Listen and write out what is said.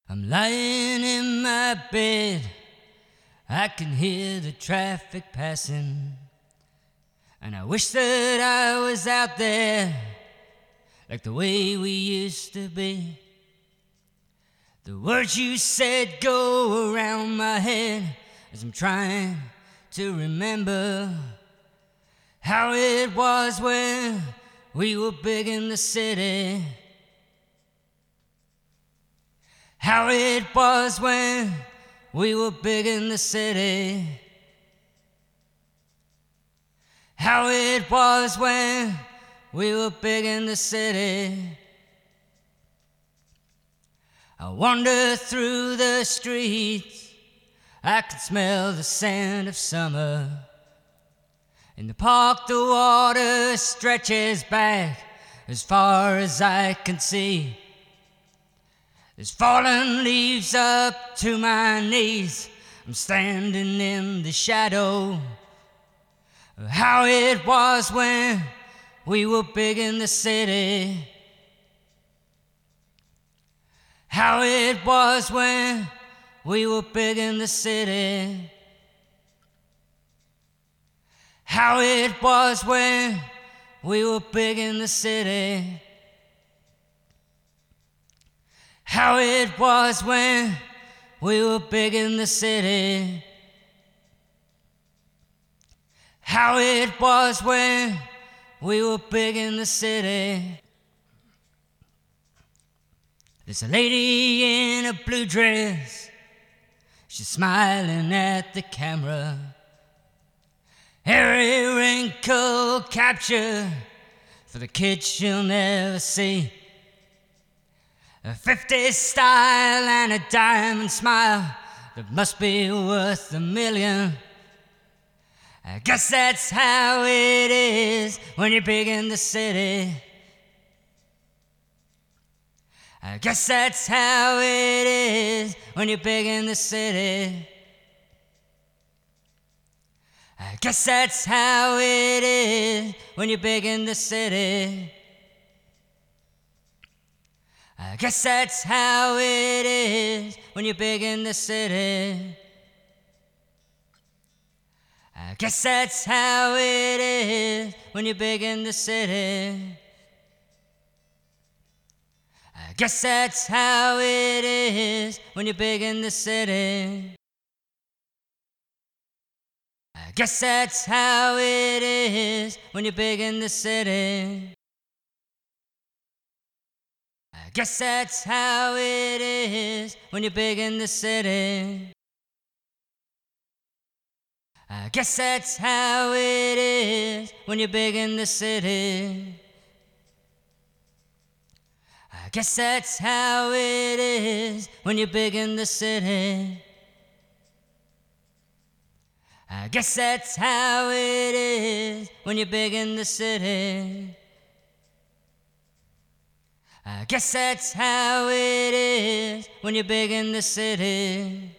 I'm lying in my bed, I can hear the traffic passing, and I wish that I was out there like the way we used to be. The words you said go around my head as I'm trying to remember how it was when we were big in the city. How it was when we were big in the city. How it was when we were big in the city. I wander through the streets, I can smell the scent of summer. In the park the water stretches back as far as I can see. There's fallen leaves up to my knees, I'm standing in the shadow of how it was when we were big in the city. How it was when we were big in the city. How it was when we were big in the city. How it was when we were big in the city. How it was when we were big in the city. There's a lady in a blue dress, she's smiling at the camera. Every wrinkle captured for the kids she'll never see. A 50s style and a diamond smile that must be worth $1 million. I guess that's how it is when you're big in the city. I guess that's how it is when you're big in the city. I guess that's how it is when you're big in the city. I guess that's how it is when you're big in the city. I guess that's how it is when you're big in the city. I guess that's how it is when you're big in the city. I guess that's how it is when you're big in the city. I guess that's how it is when you're big in the city. I guess that's how it is when you're big in the city. I guess that's how it is when you're big in the city. I guess that's how it is when you're big in the city. I guess that's how it is when you're big in the city.